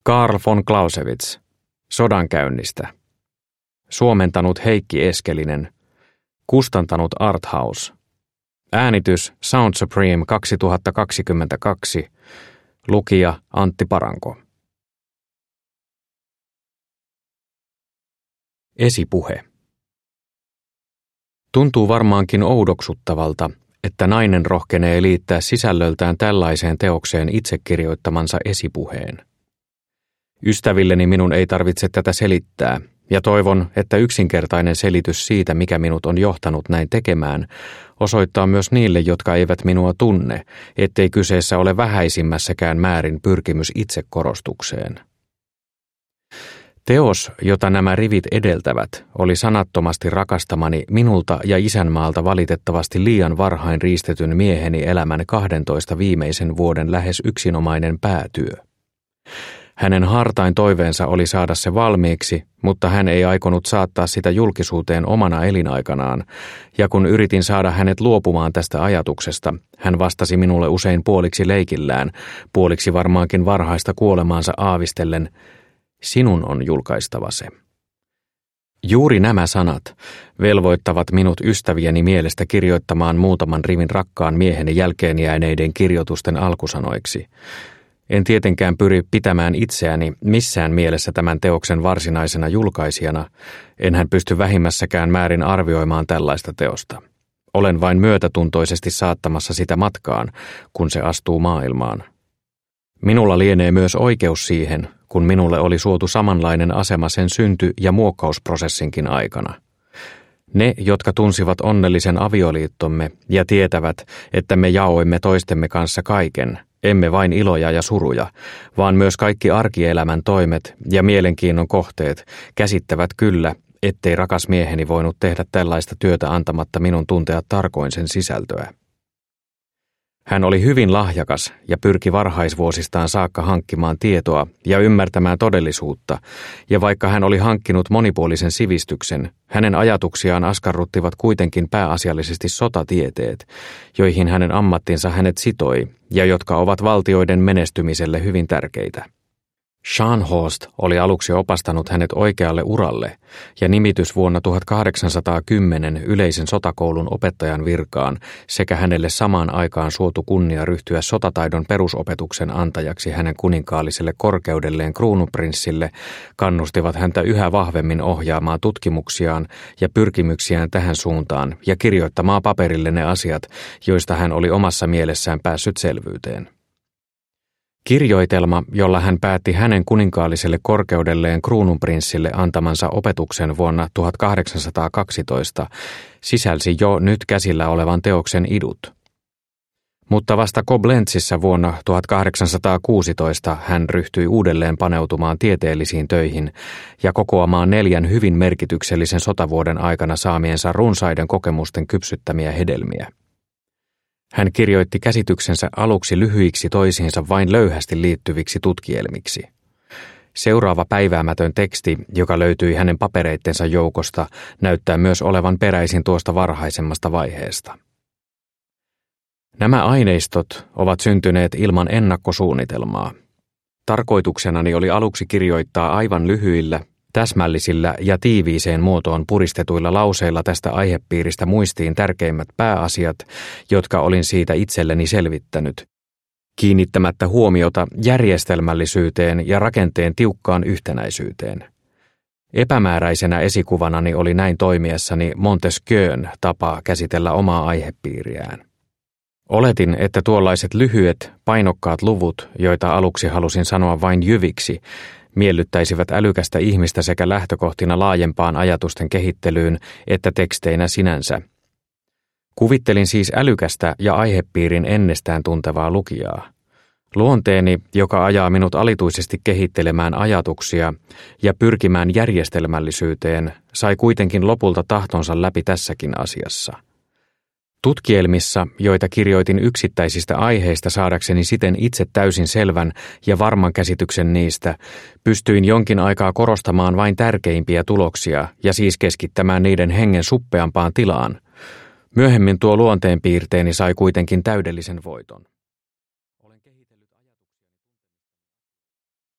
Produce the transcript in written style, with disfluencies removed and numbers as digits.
Carl von Clausewitz, Sodankäynnistä. Suomentanut Heikki Eskelinen. Kustantanut Arthouse. Äänitys Sound Supreme 2022. Lukija Antti Paranko. Esipuhe. Tuntuu varmaankin oudoksuttavalta, että nainen rohkenee liittää sisällöltään tällaiseen teokseen itse kirjoittamansa esipuheen. Ystävilleni minun ei tarvitse tätä selittää, ja toivon, että yksinkertainen selitys siitä, mikä minut on johtanut näin tekemään, osoittaa myös niille, jotka eivät minua tunne, ettei kyseessä ole vähäisimmässäkään määrin pyrkimys itsekorostukseen. Teos, jota nämä rivit edeltävät, oli sanattomasti rakastamani minulta ja isänmaalta valitettavasti liian varhain riistetyn mieheni elämän 12 viimeisen vuoden lähes yksinomainen päätyö. Hänen hartain toiveensa oli saada se valmiiksi, mutta hän ei aikonut saattaa sitä julkisuuteen omana elinaikanaan, ja kun yritin saada hänet luopumaan tästä ajatuksesta, hän vastasi minulle usein puoliksi leikillään, puoliksi varmaankin varhaista kuolemaansa aavistellen, sinun on julkaistava se. Juuri nämä sanat velvoittavat minut ystävieni mielestä kirjoittamaan muutaman rivin rakkaan mieheni jälkeen jääneiden kirjoitusten alkusanoiksi. En tietenkään pyri pitämään itseäni missään mielessä tämän teoksen varsinaisena julkaisijana, enhän pysty vähimmässäkään määrin arvioimaan tällaista teosta. Olen vain myötätuntoisesti saattamassa sitä matkaan, kun se astuu maailmaan. Minulla lienee myös oikeus siihen, kun minulle oli suotu samanlainen asema sen synty- ja muokkausprosessinkin aikana. Ne, jotka tunsivat onnellisen avioliittomme ja tietävät, että me jaoimme toistemme kanssa kaiken, emme vain iloja ja suruja, vaan myös kaikki arkielämän toimet ja mielenkiinnon kohteet, käsittävät kyllä, ettei rakas mieheni voinut tehdä tällaista työtä antamatta minun tuntea tarkoin sen sisältöä. Hän oli hyvin lahjakas ja pyrki varhaisvuosistaan saakka hankkimaan tietoa ja ymmärtämään todellisuutta, ja vaikka hän oli hankkinut monipuolisen sivistyksen, hänen ajatuksiaan askarruttivat kuitenkin pääasiallisesti sotatieteet, joihin hänen ammattinsa hänet sitoi ja jotka ovat valtioiden menestymiselle hyvin tärkeitä. Scharnhorst oli aluksi opastanut hänet oikealle uralle, ja nimitys vuonna 1810 yleisen sotakoulun opettajan virkaan sekä hänelle samaan aikaan suotu kunnia ryhtyä sotataidon perusopetuksen antajaksi hänen kuninkaalliselle korkeudelleen kruununprinssille kannustivat häntä yhä vahvemmin ohjaamaan tutkimuksiaan ja pyrkimyksiään tähän suuntaan ja kirjoittamaan paperille ne asiat, joista hän oli omassa mielessään päässyt selvyyteen. Kirjoitelma, jolla hän päätti hänen kuninkaalliselle korkeudelleen kruununprinssille antamansa opetuksen vuonna 1812, sisälsi jo nyt käsillä olevan teoksen idut. Mutta vasta Koblenzissa vuonna 1816 hän ryhtyi uudelleen paneutumaan tieteellisiin töihin ja kokoamaan 4 hyvin merkityksellisen sotavuoden aikana saamiensa runsaiden kokemusten kypsyttämiä hedelmiä. Hän kirjoitti käsityksensä aluksi lyhyiksi toisiinsa vain löyhästi liittyviksi tutkielmiksi. Seuraava päiväämätön teksti, joka löytyi hänen papereittensa joukosta, näyttää myös olevan peräisin tuosta varhaisemmasta vaiheesta. Nämä aineistot ovat syntyneet ilman ennakkosuunnitelmaa. Tarkoituksenani oli aluksi kirjoittaa aivan lyhyillä, täsmällisillä ja tiiviiseen muotoon puristetuilla lauseilla tästä aihepiiristä muistiin tärkeimmät pääasiat, jotka olin siitä itselleni selvittänyt, kiinnittämättä huomiota järjestelmällisyyteen ja rakenteen tiukkaan yhtenäisyyteen. Epämääräisenä esikuvanani oli näin toimiessani Montesquieun tapa käsitellä omaa aihepiiriään. Oletin, että tuollaiset lyhyet, painokkaat luvut, joita aluksi halusin sanoa vain jyviksi, miellyttäisivät älykästä ihmistä sekä lähtökohtina laajempaan ajatusten kehittelyyn että teksteinä sinänsä. Kuvittelin siis älykästä ja aihepiirin ennestään tuntevaa lukijaa. Luonteeni, joka ajaa minut alituisesti kehittelemään ajatuksia ja pyrkimään järjestelmällisyyteen, sai kuitenkin lopulta tahtonsa läpi tässäkin asiassa. Tutkielmissa, joita kirjoitin yksittäisistä aiheista saadakseni siten itse täysin selvän ja varman käsityksen niistä, pystyin jonkin aikaa korostamaan vain tärkeimpiä tuloksia ja siis keskittämään niiden hengen suppeampaan tilaan. Myöhemmin tuo luonteenpiirteeni sai kuitenkin täydellisen voiton.